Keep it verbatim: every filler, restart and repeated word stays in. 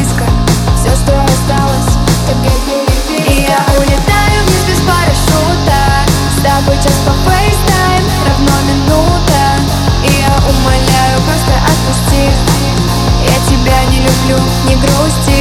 близко. Все, что осталось, только переписка. И я улетаю вниз без парашюта. С тобой час по фейстайм равно минута. И я умоляю, просто отпусти. Я тебя не люблю, не грусти.